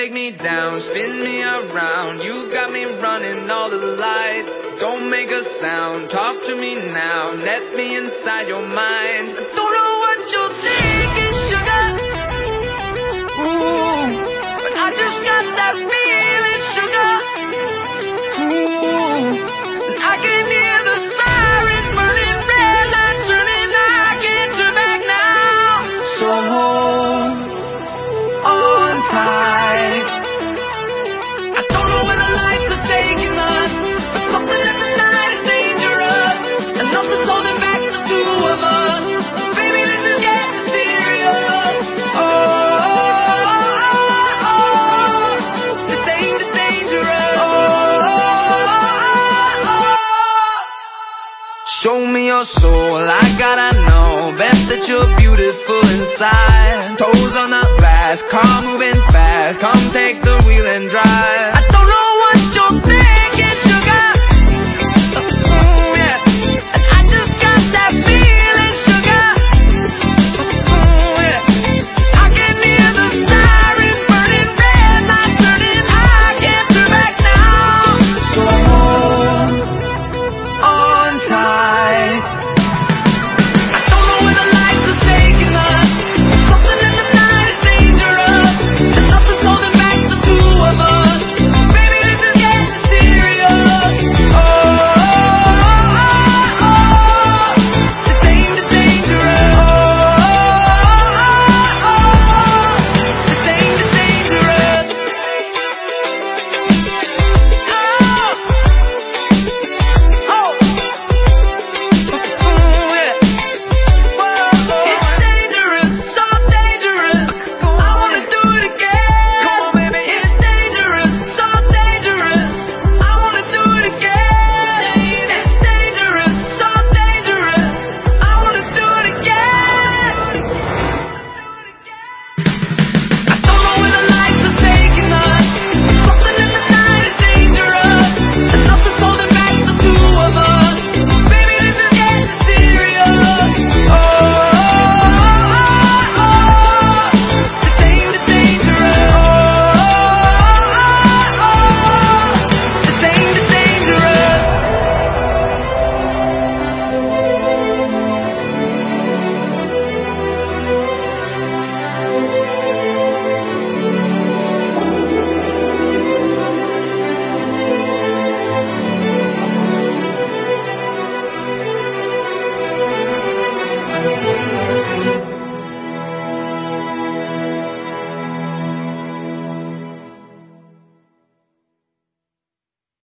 take me down, spin me around. You got me running all the lights. Don't make a sound, talk to me now. Let me inside your mind. I don't know what you're thinking, sugar. Ooh, but I just got that feeling, sugar. Ooh, and I can hear the sirens burning, red lights turning. I can't turn back now. So hold on tight. I don't know where the lights are taking us, but something in the night is dangerous, and nothing's holding back the two of us. Baby, this is getting serious. This ain't dangerous. Show me your soul, I gotta know. Bet that you're beautiful inside. Toes on the glass, car moving fast. Come take the wheel and drive.